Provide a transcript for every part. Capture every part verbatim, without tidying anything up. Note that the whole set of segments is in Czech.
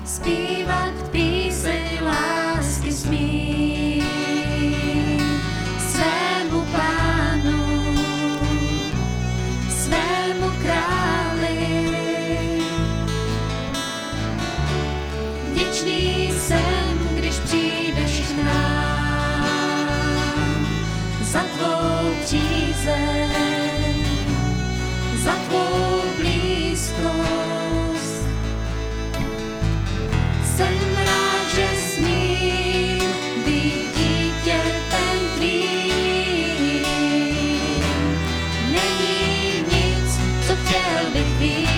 zpívat píseň lásky smím svému Pánu, svému králi. Vděčný jsem, když přijdeš k nám za tvou přízeň, za tvou blízkost. Jsem rád, že smím být dítětem tvým. Není nic, co chtěl bych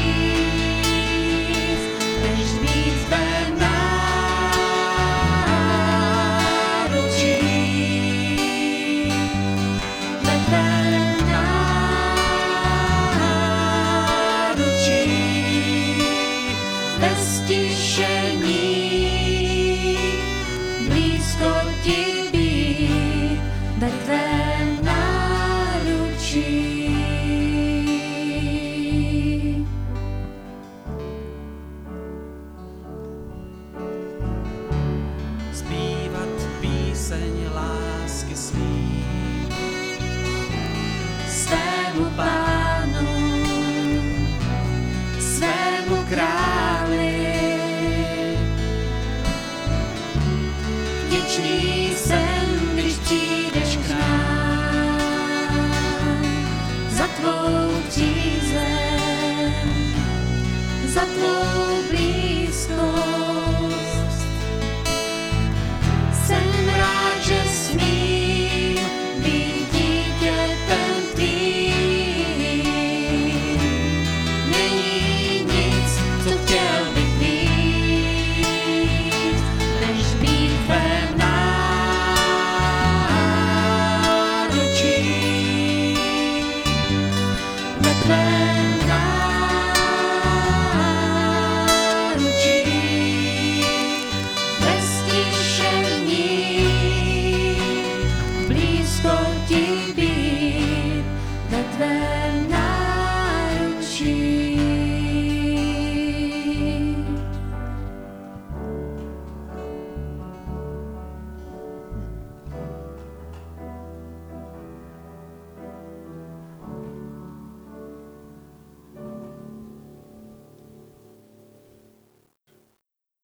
víc, než být v tvém náručí. Ve tvém náručí, ve stišení, blízko ti být, ve tvém náručí. Zpívat píseň lásky smím Svému Pánu, svému králi. Vděčný jsem, když přijdeš k nám za tvou přízeň, za tvou blízkost.